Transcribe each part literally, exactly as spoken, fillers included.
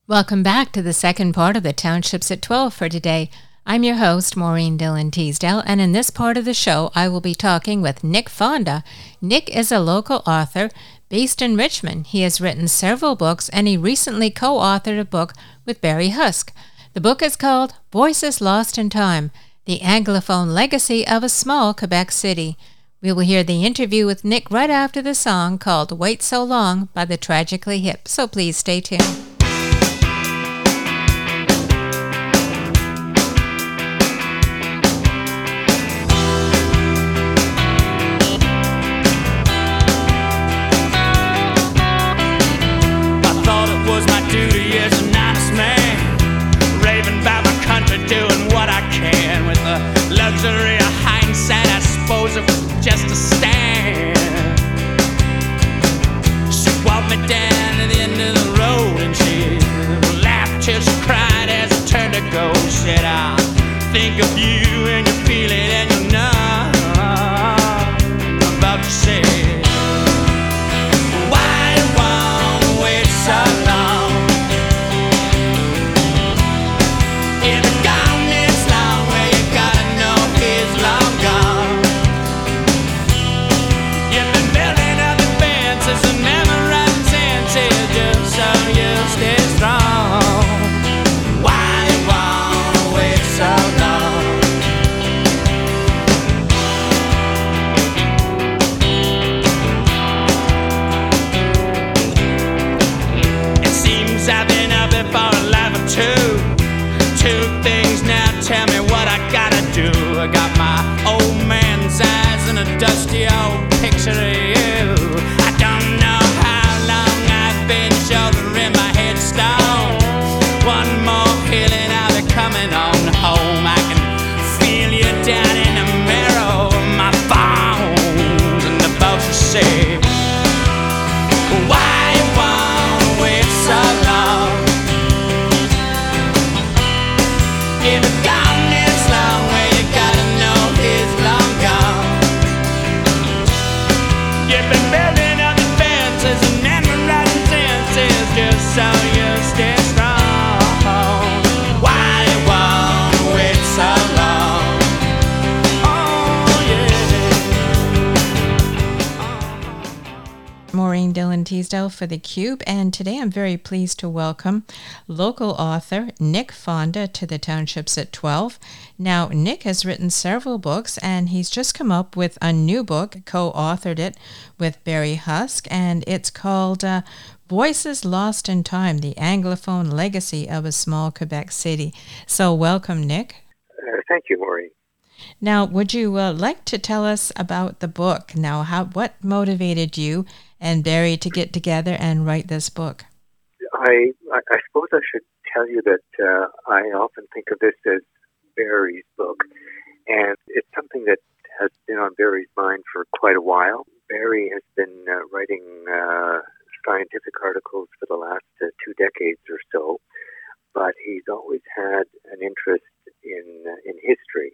Welcome back to the second part of the Townships at twelve for today. I'm your host, Maureen Dillon Teasdale, and in this part of the show, I will be talking with Nick Fonda. Nick is a local author based in Richmond. He has written several books, and he recently co-authored a book with Barry Husk. The book is called Voices Lost in Time, The Anglophone Legacy of a Small Quebec City. We will hear the interview with Nick right after the song called Wait So Long by the Tragically Hip, so please stay tuned. Luxury of hindsight, I suppose it was just a stand. She walked me down to the end of the road and she laughed till she cried as I turned to go. She said, I think of you and you feel it and you know I'm about to say, why you won't wait so long? If it gone this long, well, you gotta know he's long gone. You've been building up defenses and never running senses just so you stay strong. Why you won't wait so long? It seems I've been up there for a life or two. Two things now, tell me what I gotta do. I got my old man's eyes and a dusty old picture of you. I don't know how long I've been shouldering my headstone. One more hill and I'll be coming on home. I can feel you down in the marrow of my bones. And the folks will say, why you won't wait so long? If it's gone this long, well, you gotta know he's long gone. You've been building up defenses and never writing sentences just so you stay strong. Why you won't wait so long? Oh, yeah. Maureen Dillon Teasdale for theCUBE, and today I'm very pleased to welcome local author Nick Fonda to the Townships at twelve. Now, Nick has written several books, and he's just come up with a new book, co-authored it with Barry Husk, and it's called uh, Voices Lost in Time, The Anglophone Legacy of a Small Quebec City. So welcome, Nick. Uh, thank you, Maureen. Now, would you uh, like to tell us about the book? Now, how what motivated you and Barry to get together and write this book? I, I, I suppose I should tell you that uh, I often think of this as Barry's book, and it's something that has been on Barry's mind for quite a while. Barry has been uh, writing uh, scientific articles for the last uh, two decades or so, but he's always had an interest in uh, in history.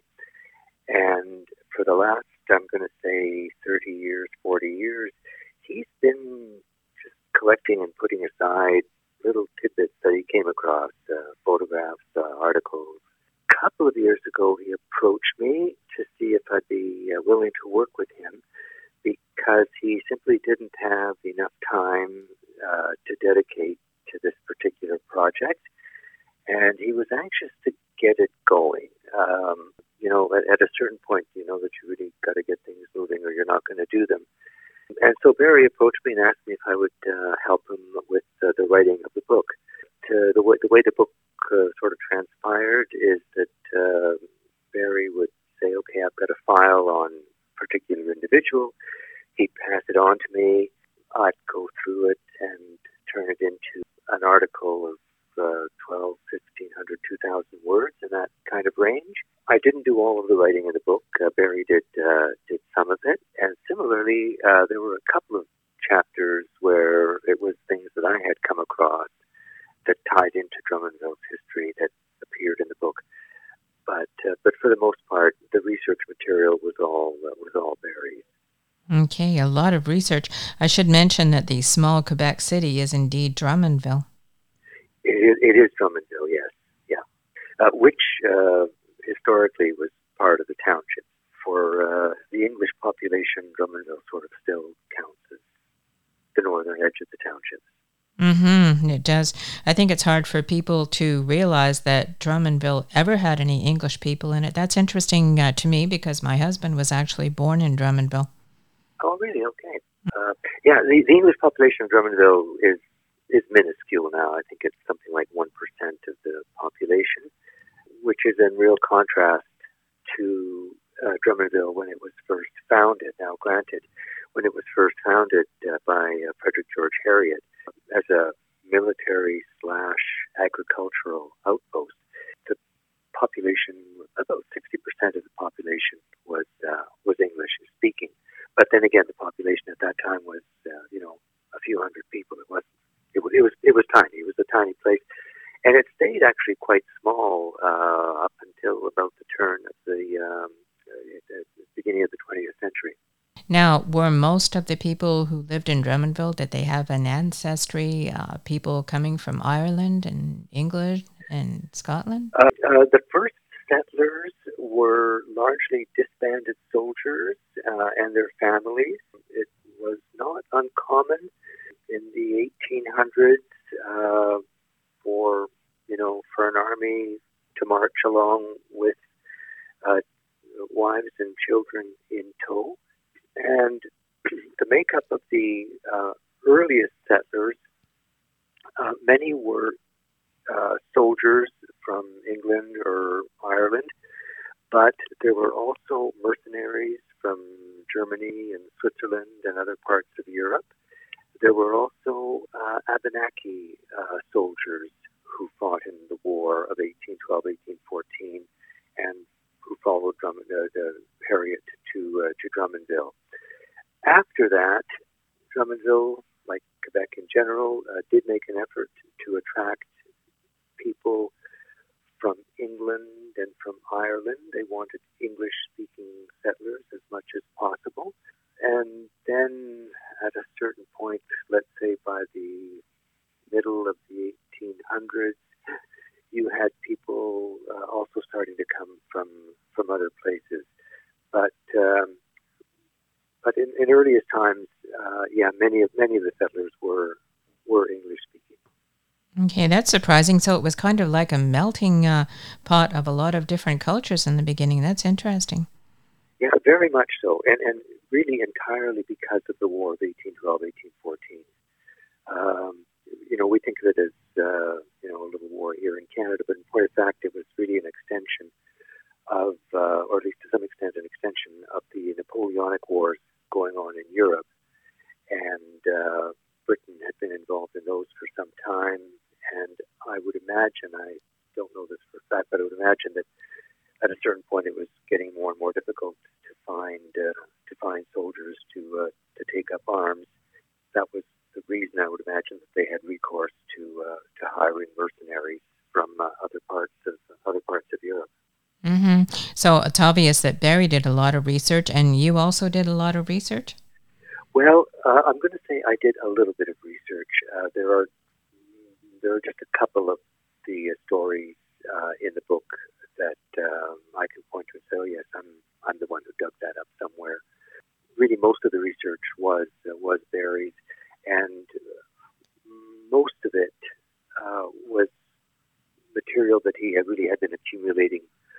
And for the last, I'm going to say, thirty years, forty years, he's been just collecting and putting aside little tidbits that he came across, uh, photographs, uh, articles. A couple of years ago, he approached me to see if I'd be uh, willing to work with him because he simply didn't have enough time uh, to dedicate to this particular project, and he was anxious to get it going. Um, you know, at, at a certain point, you know that you really got to get things moving or you're not going to do them. And so Barry approached me and asked me if I would uh, help him with uh, the writing of the book. To the, way, the way the book uh, sort of transpired is that uh, Barry would say, okay, I've got a file on a particular individual. He'd pass it on to me. I'd go through it and turn it into an article of uh, twelve, fifteen hundred, two thousand words in that kind of range. I didn't do all of the writing in the book. Uh, Barry did uh, did some of it. And similarly, uh, there were a couple of chapters where it was things that I had come across that tied into Drummondville's history that appeared in the book. But uh, but for the most part, the research material was all uh, was all Barry's. Okay, a lot of research. I should mention that the small Quebec city is indeed Drummondville. It is, it is Drummondville, yes, yeah. Uh, which uh, historically was part of the township. For uh, the English population, Drummondville sort of still counts as the northern edge of the township. Mm-hmm. It does. I think it's hard for people to realize that Drummondville ever had any English people in it. That's interesting uh, to me because my husband was actually born in Drummondville. Oh, really? Okay. Uh, yeah, the, the English population of Drummondville is is minuscule now. I think it's something like one percent of the population, which is in real contrast to uh, Drummondville when it was first founded. Now, granted, when it was first founded uh, by uh, Frederick George Harriot as a military slash agricultural outpost, the population, about sixty percent of the population was uh, was English speaking. But then again, the population at that time was, uh, you know, a few hundred people. It wasn't. It was. It was. It was tiny. It was a tiny place, and it stayed actually quite small uh, up until about the turn of the, um, uh, the beginning of the twentieth century. Now, were most of the people who lived in Drummondville, did they have an ancestry, uh, people coming from Ireland and England and Scotland? Uh, uh, the first settlers were largely disbanded soldiers uh, and their families. It was not uncommon in the eighteen hundreds uh, for, you know, for an army to march along with uh, wives and children in tow. And the makeup of the uh, earliest settlers, uh, many were uh, soldiers from England or Ireland, but there were also mercenaries from Germany and Switzerland and other parts of Europe. There were also uh, Abenaki uh, soldiers who fought in the War of eighteen twelve, eighteen fourteen, and who followed Drum- uh, the Harriet to uh, to Drummondville. After that, Drummondville, like Quebec in general, uh, did make an effort to attract people from England and from Ireland. They wanted English-speaking settlers as much as possible. And then at a certain point, let's say by the middle of the eighteen hundreds, you had people uh, also starting to come from, from other places. But um, but in, in earliest times, uh, yeah, many of many of the settlers were were English speaking. Okay, that's surprising. So it was kind of like a melting uh, pot of a lot of different cultures in the beginning. That's interesting. Yeah, very much so, and and really entirely because of the War of eighteen twelve, eighteen fourteen. Um, you know, we think of it as uh, you know a little war here in Canada, but in point of fact, it was really an extension of, uh, or at least to some extent, an extension of the Napoleonic Wars going on in Europe, and uh, Britain had been involved in those for some time. And I would imagine, I don't know this for a fact, but I would imagine that at a certain point it was getting more and more difficult to find uh, to find soldiers to uh, to take up arms. That was the reason I would imagine that they had recourse to uh, to hiring mercenaries from uh, other parts of other parts of Europe. Mm-hmm. So it's obvious that Barry did a lot of research, and you also did a lot of research? Well, uh, I'm going to say I did a little bit of research. Uh, there are there are just a couple of the uh, stories uh, in the book that um, I can point to and say, oh yes, I'm I'm the one who dug that up somewhere. Really, most of the research was uh, was Barry's, and most of it uh, was material that he had really had been accumulating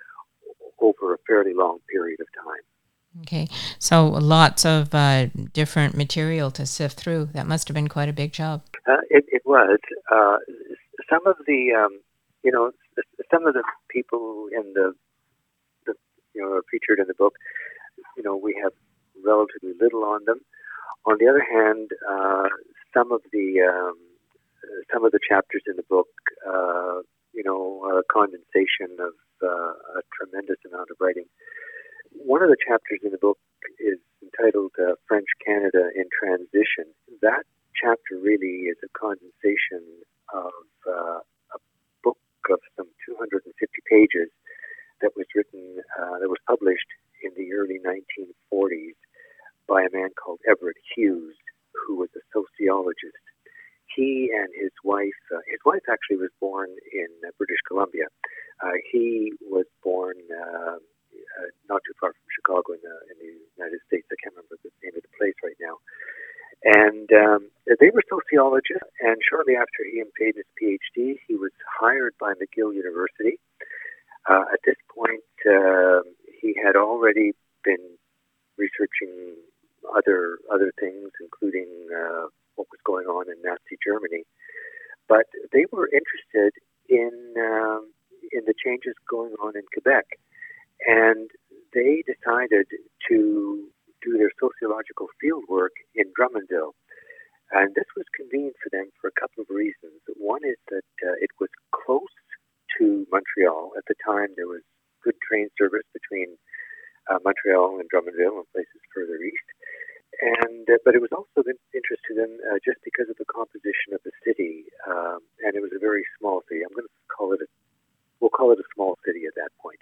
over a fairly long period of time. Okay, so lots of uh, different material to sift through. That must have been quite a big job. Uh, it, it was. Uh, some of the, um, you know, some of the people in the, the, you know, featured in the book, you know, we have relatively little on them. On the other hand, uh, some of the, um, some of the chapters in the book, uh, you know, are a condensation of uh, a tremendous amount of writing. One of the chapters in the book is entitled uh, French Canada in Transition. That chapter really is a condensation of uh, a book of some two hundred fifty pages that was written, uh, that was published in the early nineteen forties by a man called Everett Hughes, who was a sociologist. He and his wife, uh, his wife actually was born in uh, British Columbia. Uh, he was born uh, uh, not too far from Chicago in the, in the United States. I can't remember the name of the place right now. And um, they were sociologists, and shortly after he obtained his PhD, he was hired by McGill University. Uh, at this point, uh, he had already been researching other other things, including uh, what was going on in Nazi Germany. But they were interested in um, in the changes going on in Quebec, and they decided to do their sociological fieldwork in Drummondville. And this was convenient for them for a couple of reasons. One is that uh, it was close to Montreal. At the time, there was good train service between uh, Montreal and Drummondville and places further east. And uh, but it was also of interest to them uh, just because of the composition of the city, um, and it was a very small city. I'm going to call it a, we'll call it a small city at that point.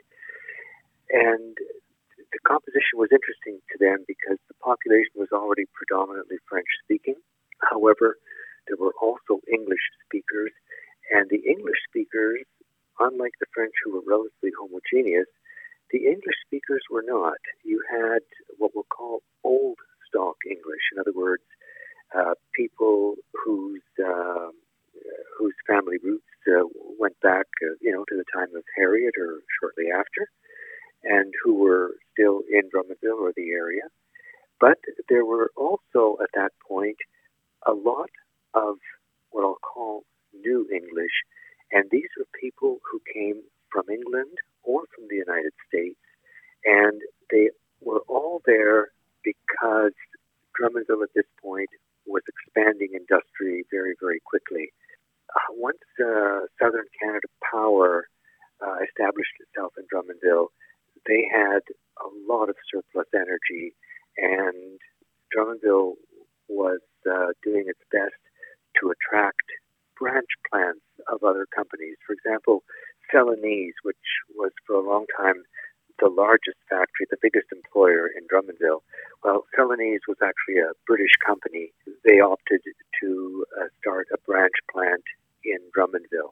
And the composition was interesting to them because the population was already predominantly French-speaking. However, there were also English speakers, and the English speakers, unlike the French who were relatively homogeneous, the English speakers were not. You had what we'll call old stock English. In other words, uh, people whose uh, whose family roots uh, went back, uh, you know, to the time of Harriet or shortly after, and who were still in Drummondville or the area. But there were also, at that point, a lot of what I'll call New English, and these were people who came from England or from the United States, and they were all there because Drummondville at this point was expanding industry very, very quickly. Uh, once uh, Southern Canada Power uh, established itself in Drummondville, they had a lot of surplus energy, and Drummondville was uh, doing its best to attract branch plants of other companies. For example, Celanese, which was for a long time the largest factory, the biggest employer in Drummondville. Well, Celanese was actually a British company. They opted to uh, start a branch plant in Drummondville.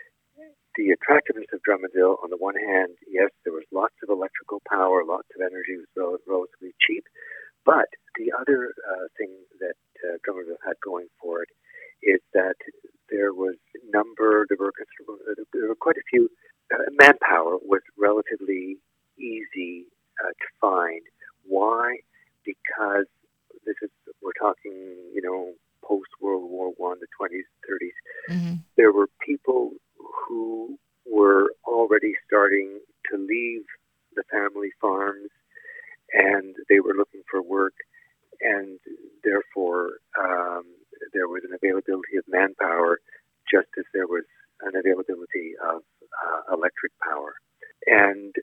The attractiveness of Drummondville, on the one hand, yes, there was lots of electrical power, lots of energy, it was relatively cheap. But the other uh, thing that uh, Drummondville had going for it is that there was number, there were, there were quite a few, uh, manpower was relatively easy uh, to find. Why? Because this is, we're talking, you know, post-World War One, the twenties, thirties. Mm-hmm. There were people who were already starting to leave the family farms, and they were looking for work, and therefore um, there was an availability of manpower just as there was an availability of uh, electric power. And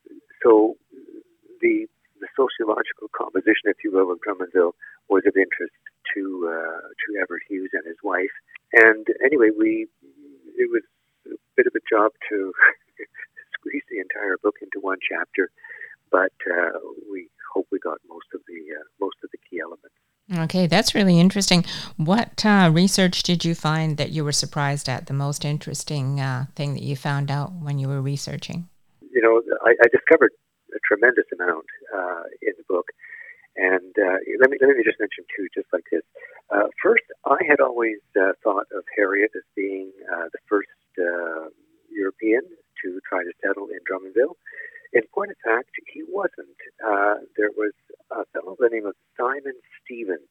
so the the sociological composition, if you will, of Drummondville was of interest to uh, to Everett Hughes and his wife. And anyway, we it was a bit of a job to squeeze the entire book into one chapter, but uh, we hope we got most of the uh, most of the key elements. Okay, that's really interesting. What uh, research did you find that you were surprised at, the most interesting uh, thing that you found out when you were researching? You know, I, I discovered a tremendous amount uh, in the book. And uh, let me let me just mention two, just like this. Uh, first, I had always uh, thought of Harriet as being uh, the first uh, European to try to settle in Drummondville. In point of fact, he wasn't. Uh, there was a fellow by the name of Simon Stevens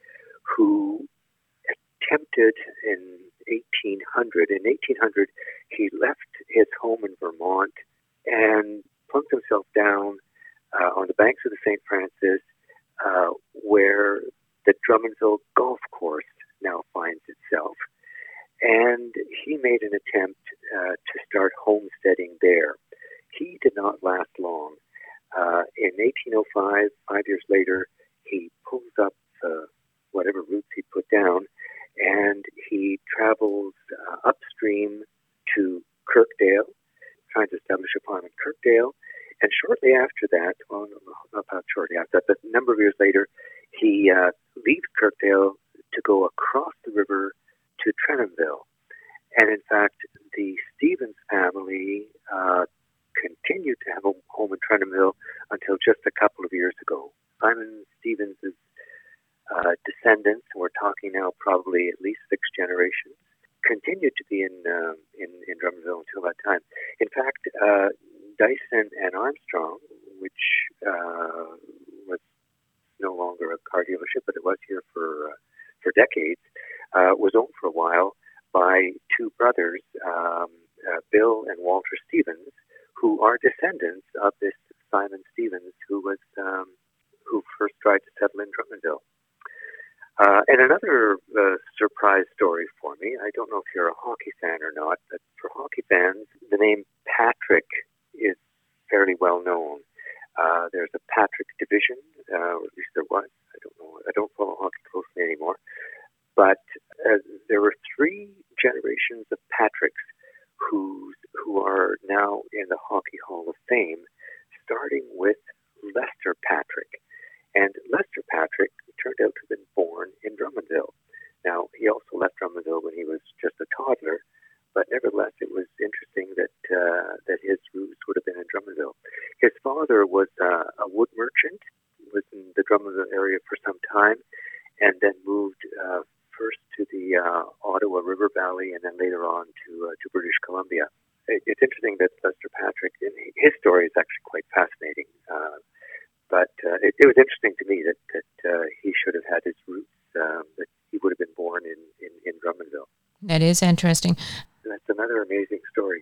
who attempted in eighteen hundred. In eighteen hundred, he left his home in Vermont and plunked himself down uh, on the banks of the Saint Francis, uh, where the Drummondville Golf Course now finds itself. And he made an attempt uh, to start homesteading there. He did not last long. Uh, in eighteen oh five, five years later, he pulls up uh, whatever roots he put down, and he travels uh, upstream to Kirkdale, trying to establish a farm in Kirkdale. And shortly after that, well, not shortly after that, but a number of years later, he uh, leaves Kirkdale to go across the river to Trenhamville. And in fact, the family uh, continued to have a home in Drummondville until just a couple of years ago. Simon Stevens' uh, descendants, and we're talking now probably at least six generations, continued to be in uh, in, in Drummondville until that time. In fact, uh, Dyson and Armstrong, which uh, was no longer a car dealership, but it was here for uh, for decades, uh, was owned for a while by two brothers, um, uh, Bill and Walter Stevens, who are descendants of this Simon Stevens, who was um, who first tried to settle in Drummondville. Uh, and another uh, surprise story for me, I don't know if you're a hockey fan or not, but for hockey fans, the name Patrick is fairly well known. Uh, there's a Patrick division, uh, or at least there was. I don't know. I don't follow hockey closely anymore. But uh, there were three generations of Patricks who, who are now in the Hockey Hall of Fame, starting with Lester Patrick. And Lester Patrick turned out to have been born in Drummondville. Now, he also left Drummondville when he was just a toddler, but nevertheless, it was interesting that uh, that his roots would have been in Drummondville. His father was uh, a wood merchant, was in the Drummondville area for some time, and then moved uh, first to the uh, Ottawa River Valley and then later on to uh, to British Columbia. It, it's interesting that Lester Patrick, his story is actually quite fascinating. Uh, But uh, it, it was interesting to me that, that uh, he should have had his roots, um, that he would have been born in, in, in Drummondville. That is interesting. That's another amazing story.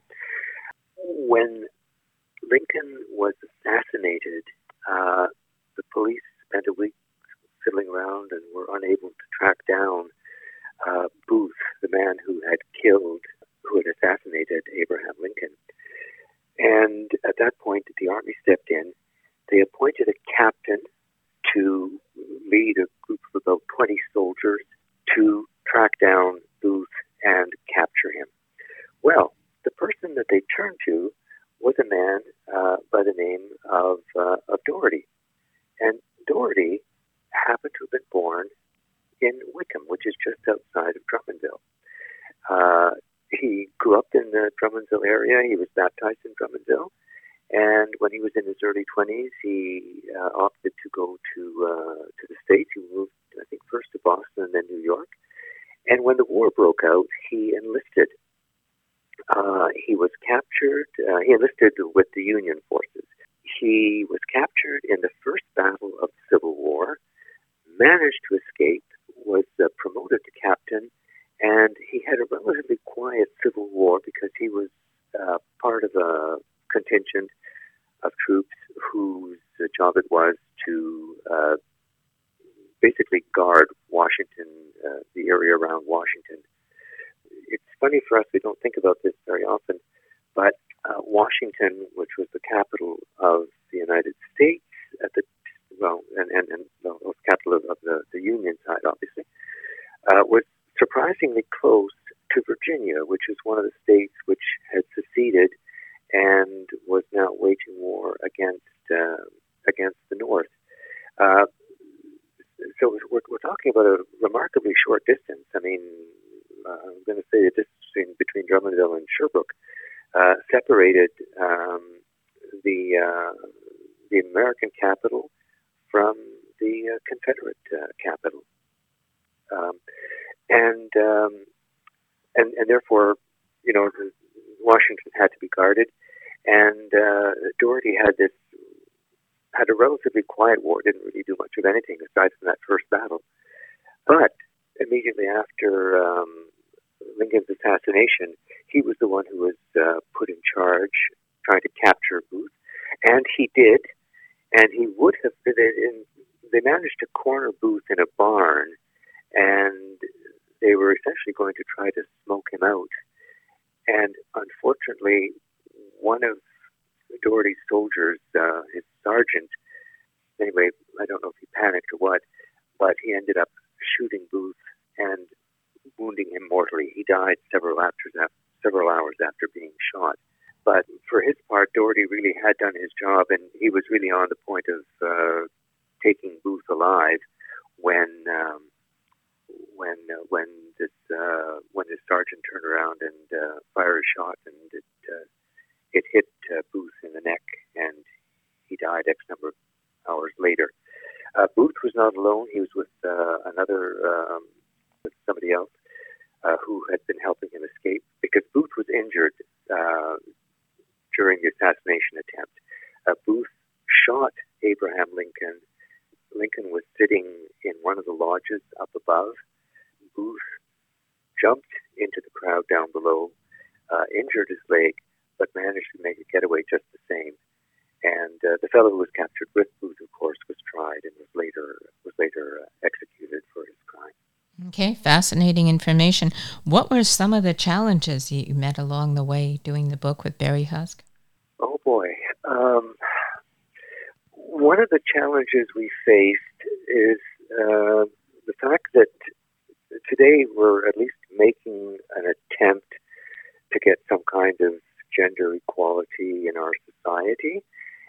When Lincoln was assassinated, uh, the police spent a week fiddling around and were unable to track down uh, Booth, the man who had killed, who had assassinated Abraham Lincoln. And at that point, the Army stepped in. They appointed a captain to lead a group of about twenty soldiers to track down Booth and capture him. Well, the person that they turned to was a man uh, by the name of, uh, of Doherty. And Doherty happened to have been born in Wickham, which is just outside of Drummondville. Uh, he grew up in the Drummondville area. He was baptized in Drummondville. And when he was in his early twenties, he uh, opted to go to uh, to the States. He moved, I think, first to Boston and then New York. And when the war broke out, he enlisted. Uh, he was captured. Uh, he enlisted with the Union forces. He was captured in the first battle of the Civil War, managed to escape, was uh, promoted to captain, and he had a relatively quiet Civil War because he was uh, part of a contingent of troops whose job it was to uh, basically guard Washington, uh, the area around Washington. It's funny for us, we don't think about this very often, but uh, Washington, which was the capital of the United States at the, well, and, and, and well, it was capital of, of the, the Union side, obviously, uh, was surprisingly close to Virginia, which is one of the states which had seceded and was now waging war against uh, against the North. Uh, so we're, we're talking about a remarkably short distance. I mean, uh, I'm going to say the distance between Drummondville and Sherbrooke uh, separated um, the uh, the American capital from the uh, Confederate uh, capital, um, and um, and and therefore, you know, Washington had to be guarded. And uh, Doherty had this had a relatively quiet war, didn't really do much of anything aside from that first battle. But immediately after um, Lincoln's assassination, he was the one who was uh, put in charge, trying to capture Booth, and he did. And he would have been in. They managed to corner Booth in a barn, and they were essentially going to try to smoke him out. And unfortunately, one of Doherty's soldiers, uh, his sergeant, anyway, I don't know if he panicked or what, but he ended up shooting Booth and wounding him mortally. He died several hours after, several hours after being shot. But for his part, Doherty really had done his job, and he was really on the point of uh, taking Booth alive when um, when uh, when this uh, when this sergeant turned around and uh, fired a shot, and it uh, it hit uh, Booth in the neck, and he died X number of hours later. Uh, Booth was not alone; he was with uh, another um, with somebody else uh, who had been helping him escape, because Booth was injured uh, during the assassination attempt. Uh, Booth shot Abraham Lincoln. Lincoln was sitting in one of the lodges up above. Booth jumped into the crowd down below, uh, injured his leg, but managed to make a getaway just the same. And uh, the fellow who was captured with Booth, of course, was tried and was later was later uh, executed for his crime. Okay, fascinating information. What were some of the challenges you met along the way doing the book with Barry Husk? Oh boy. Um, one of the challenges we faced is uh, the fact that today we're at least making an attempt to get some kind of gender equality in our society,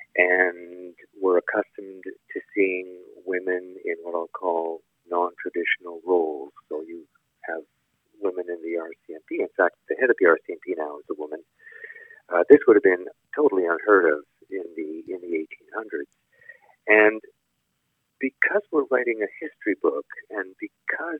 and we're accustomed to seeing women in what I'll call non-traditional roles. So you have women in the R C M P. In fact, the head of the R C M P now is a woman. Uh, this would have been totally unheard of in the in the eighteen hundreds. And because we're writing a history book, and because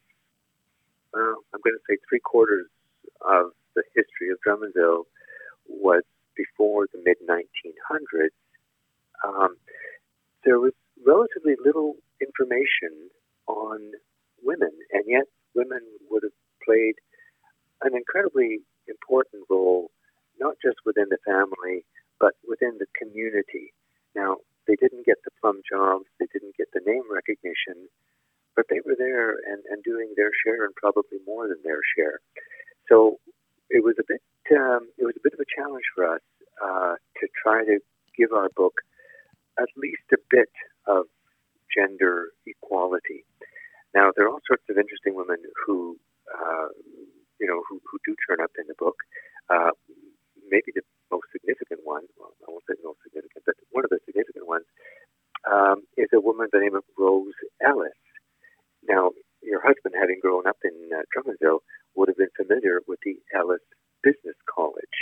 uh, I'm going to say three quarters of the history of Drummondville was before the mid nineteen hundreds, um, there was relatively little information on women, and yet women would have played an incredibly important role, not just within the family, but within the community. Now, they didn't get the plum jobs, they didn't get the name recognition, but they were there and, and doing their share, and probably more than their share. So it was a bit, um, it was a bit of a challenge for us uh, to try to give our book at least a bit of gender equality. Now, there are all sorts of interesting women who, uh, you know, who, who do turn up in the book. Uh, maybe the most significant one, well, I won't say the most significant, but one of the significant ones um, is a woman by the name of Rose Ellis. Now, your husband, having grown up in uh, Drummondville, would have been familiar with the Ellis Business College.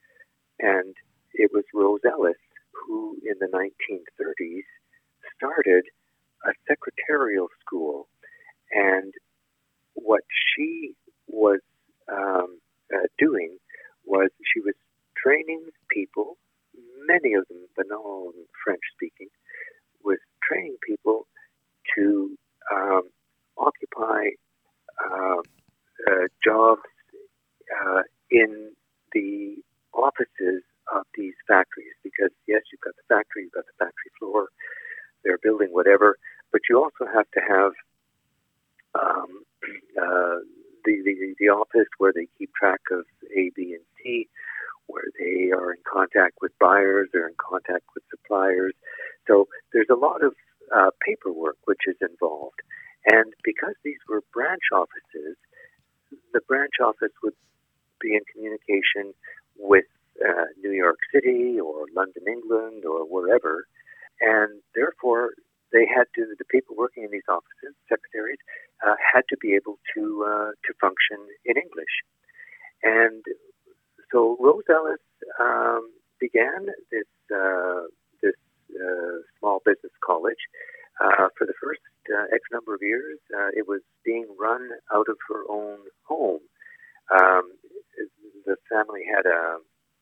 And it was Rose Ellis who, in the nineteen thirties, started a secretarial school. And what she was um, uh, doing was she was training people, many of them, but not all of them French-speaking, was training people to um, occupy uh, uh, jobs uh, in the offices of these factories. Because, yes, you've got the factory, you've got the factory floor, they're building whatever, but you also have to have um, uh, the, the, the office where they keep track of A, B, and C, where they are in contact with buyers, they're in contact with suppliers. So there's a lot of uh, paperwork which is involved. And because these were branch offices, the branch office would be in communication with uh, New York City or London, England, or wherever. And therefore, they had to, the people working in these offices, secretaries, uh, had to be able to uh, to function in English. And so Rose Ellis um, began this uh, this uh, small business college. Uh, for the first uh, X number of years, uh, it was being run out of her own home. Um, the family had a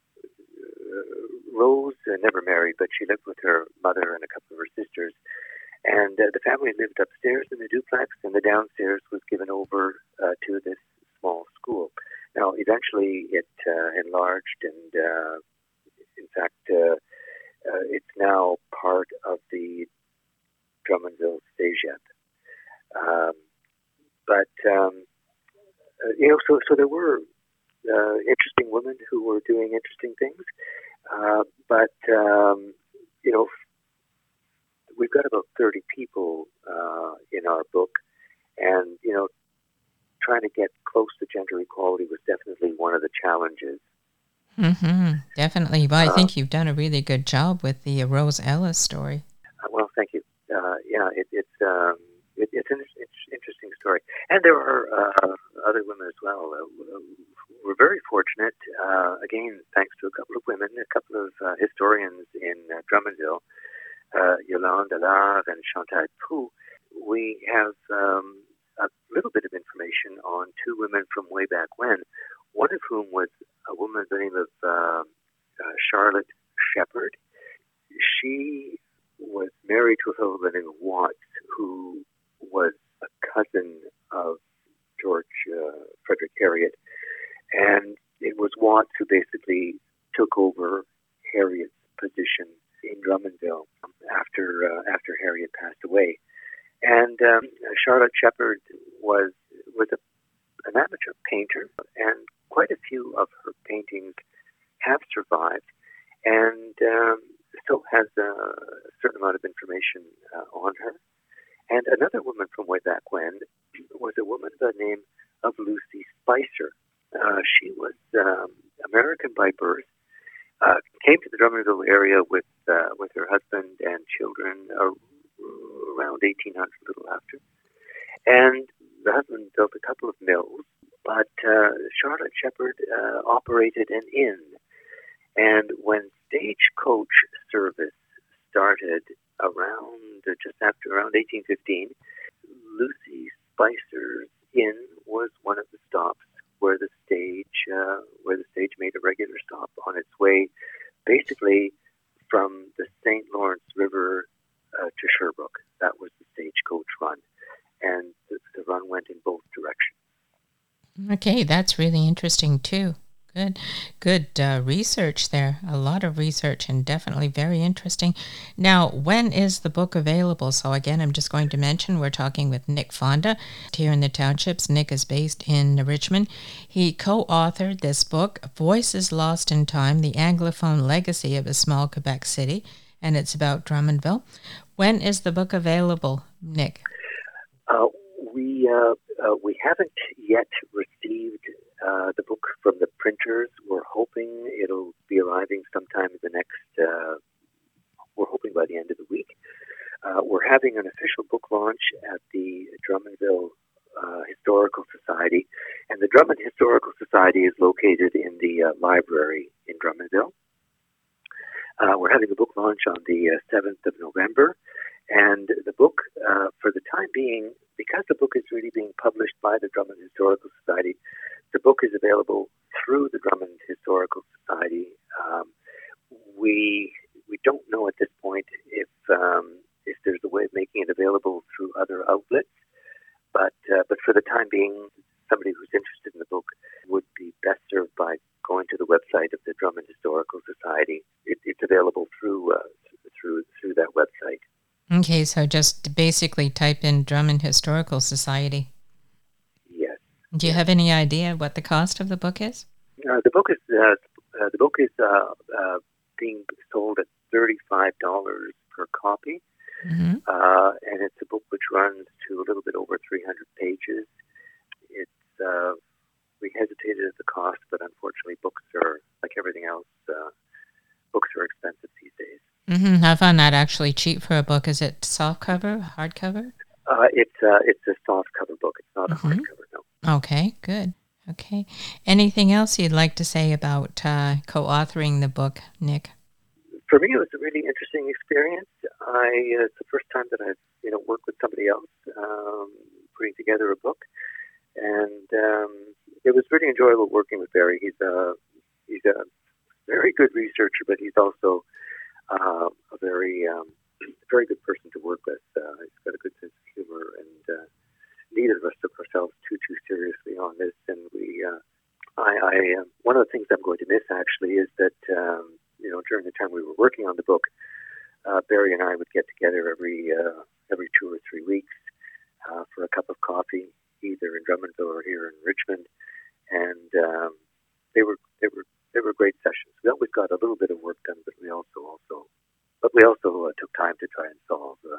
uh, Rose uh, never married, but she lived with her mother and a couple of her sisters. And uh, the family lived upstairs in the duplex, and the downstairs was given over uh, to this small school. Now, eventually it uh, enlarged, and uh, in fact, uh, uh, it's now part of the Drummondville Stagep. Um, but, um, uh, you know, so, so there were uh, interesting women who were doing interesting things, uh, but, um, you know, we've got about thirty people uh, in our book, and, you know, trying to get close to gender equality was definitely one of the challenges. Mm-hmm. Definitely. Well, I uh, think you've done a really good job with the Rose Ellis story. Uh, well, thank you. Uh, yeah, it, it's um, it, it's an it's interesting story, and there are uh, other women as well. Uh, we're very fortunate, uh, again, thanks to a couple of women, a couple of uh, historians in uh, Drummondville, uh, Yolande Alave and Chantal Pou. We have um, a little bit of information on two women from way back when, one of whom was a woman by the name of uh, uh, Charlotte Shepherd. She was married to a fellow by the name of Watts, who was a cousin of George uh, Frederick Harriet. And it was Watts who basically took over Harriet's position in Drummondville after uh, after Harriet passed away. And um, Charlotte Shepherd was was a, an amateur painter, and quite a few of her paintings have survived, and um, still has a certain amount of information uh, on her. And another woman from way back when was a woman by the name of Lucy Spicer. Uh, she was um, American by birth, uh, came to the Drummondville area with uh, with her husband and children uh, around eighteen hundred, a little after. And the husband built a couple of mills, but uh, Charlotte Shepherd uh, operated an inn. And when stagecoach service started around, uh, just after around eighteen fifteen, Lucy Spicer's inn was one of the stops where the stage uh, where the stage made a regular stop on its way, basically from the Saint Lawrence River uh, to Sherbrooke. That was the stagecoach run, and the, the run went in both directions. Okay, that's really interesting too. Good, good uh, research there. A lot of research, and definitely very interesting. Now, when is the book available? So again, I'm just going to mention we're talking with Nick Fonda here in the Townships. Nick is based in Richmond. He co-authored this book, Voices Lost in Time, The Anglophone Legacy of a Small Quebec City, and it's about Drummondville. When is the book available, Nick? Uh, we uh, uh, we haven't yet received Uh, the book from the printers. We're hoping it'll be arriving sometime in the next, uh, we're hoping by the end of the week. Uh, we're having an official book launch at the Drummondville uh, Historical Society, and the Drummond Historical Society is located in the uh, library in Drummondville. Uh, we're having a book launch on the uh, seventh of November, and the book, uh, for the time being, because the book is really being published by the Drummond Historical Society, the book is available through the Drummond Historical Society. Um, we we don't know at this point if um, if there's a way of making it available through other outlets, but uh, but for the time being, somebody who's interested in the book would be best served by going to the website of the Drummond Historical Society. It, it's available through uh, through through that website. Okay, so just basically type in Drummond Historical Society. Yes. Do you have any idea what the cost of the book is? Uh, the book is uh, uh, the book is uh, uh, being sold at thirty-five dollars per copy, mm-hmm. uh, and it's a book which runs to a little bit over three hundred pages. It's uh, we hesitated at the cost, but unfortunately, books are like everything else. Uh, books are expensive these days. Mm-hmm. I found that actually cheap for a book. Is it soft cover, hardcover? Uh, it's uh, it's a soft cover book. It's not mm-hmm. a hardcover, no. Okay, good. Okay. Anything else you'd like to say about uh, co-authoring the book, Nick? For me, it was a really interesting experience. I uh, it's the first time that I've you know worked with somebody else um, putting together a book, and um, it was really enjoyable working with Barry. He's a he's a very good researcher, but he's also uh, a very um, very good person to work with. Uh, he's got a good sense of humor, and uh, neither of us took ourselves too too seriously on this. And we, uh, I, I uh, one of the things I'm going to miss actually is that um, you know during the time we were working on the book, uh, Barry and I would get together every uh, every two or three weeks uh, for a cup of coffee, either in Drummondville or here in Richmond, and um, they were they were they were great sessions. We always got a little bit of work done, but we also also but we also uh, took time to try and solve uh,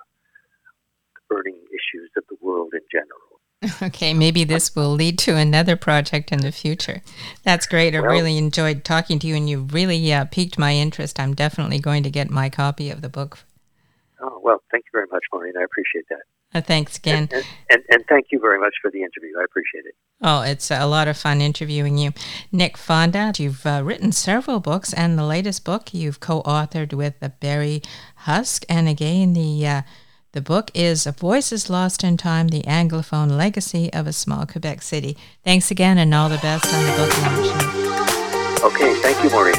the burning issues of the world in general. Okay, maybe this will lead to another project in the future. That's great. I well, really enjoyed talking to you, and you really uh, piqued my interest. I'm definitely going to get my copy of the book. Oh, well, thank you very much, Maureen. I appreciate that. Uh, thanks again. And, and, and thank you very much for the interview. I appreciate it. Oh, it's a lot of fun interviewing you. Nick Fonda, you've uh, written several books, and the latest book you've co-authored with uh, Barry Husk. And again, the uh, the book is Voices Lost in Time, The Anglophone Legacy of a Small Quebec City. Thanks again, and all the best on the book launch. Okay, thank you, Maureen.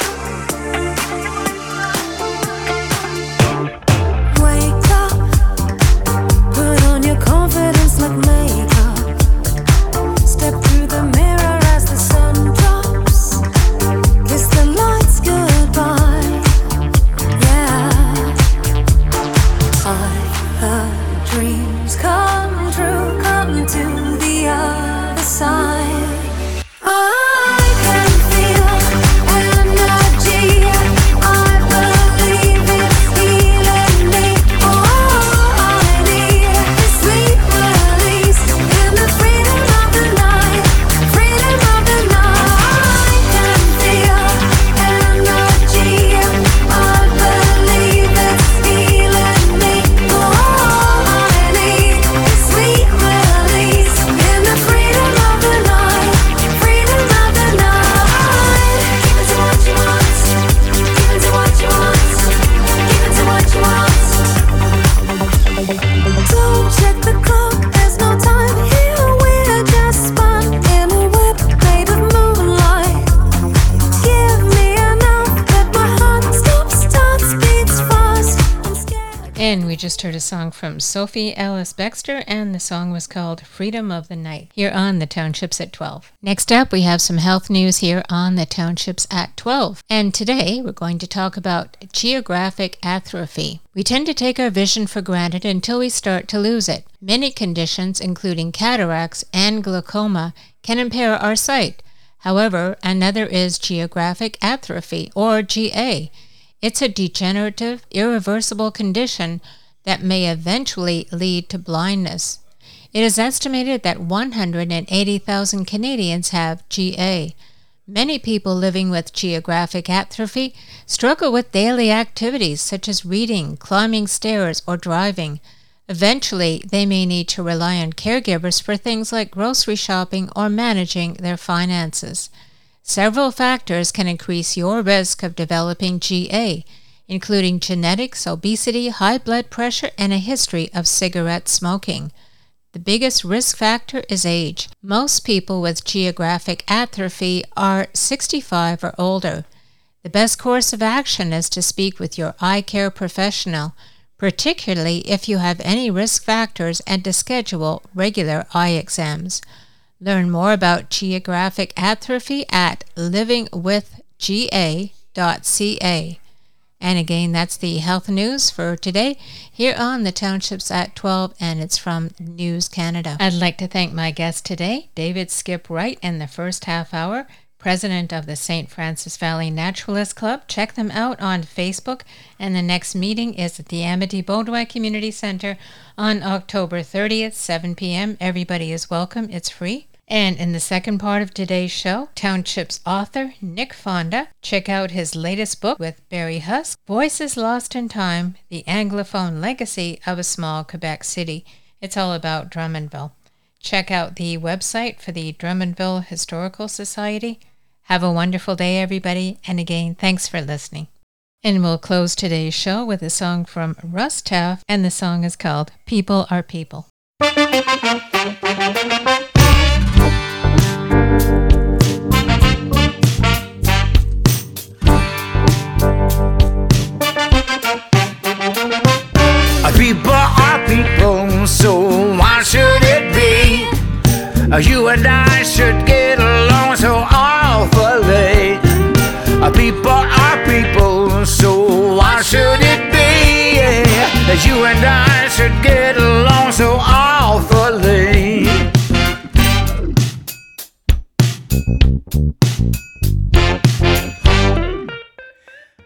Confidence like makeup. Step through the mirror as the sun drops. Kiss the lights goodbye. Yeah. I've heard dreams come true, come to the other side. I can feel energy. I believe it's healing me. All I need is sweet release in the freedom of the night, freedom of the night. I can feel energy. I believe it's healing me. All I need is sweet release in the freedom of the night, freedom of the night. Give it to what you want. Give it to what you want. Give it to what you want. Don't check the clock, there's no time here. We're just spun in a web made of moonlight. Give me enough that my heart stops, starts, beats fast. I'm scared. And we just heard a song from Sophie Ellis Bextor, and the song was called Freedom of the Night, here on the Townships at twelve. Next up, we have some health news here on the Townships at twelve. And today, we're going to talk about geographic atrophy. We tend to take our vision for granted until we start to lose it. Many conditions, including cataracts and glaucoma, can impair our sight. However, another is geographic atrophy, or G A. It's a degenerative, irreversible condition that may eventually lead to blindness. It is estimated that one hundred eighty thousand Canadians have G A. Many people living with geographic atrophy struggle with daily activities such as reading, climbing stairs, or driving. Eventually, they may need to rely on caregivers for things like grocery shopping or managing their finances. Several factors can increase your risk of developing G A, including genetics, obesity, high blood pressure, and a history of cigarette smoking. The biggest risk factor is age. Most people with geographic atrophy are sixty-five or older. The best course of action is to speak with your eye care professional, particularly if you have any risk factors, and to schedule regular eye exams. Learn more about geographic atrophy at living with G A dot C A. And again, that's the health news for today here on the Townships at twelve, and it's from News Canada. I'd like to thank my guest today, David Skip Wright, in the first half hour, president of the Saint Francis Valley Naturalist Club. Check them out on Facebook, and the next meeting is at the Amity-Beaudoin Community Center on October thirtieth, seven p.m. Everybody is welcome. It's free. And in the second part of today's show, Townships author Nick Fonda. Check out his latest book with Barry Husk, Voices Lost in Time, The Anglophone Legacy of a Small Quebec City. It's all about Drummondville. Check out the website for the Drummondville Historical Society. Have a wonderful day, everybody. And again, thanks for listening. And we'll close today's show with a song from Russ Taff, and the song is called People Are People. People are people, so why should it be? You and I should get along so awfully. People are people, so why should it be? You and I should get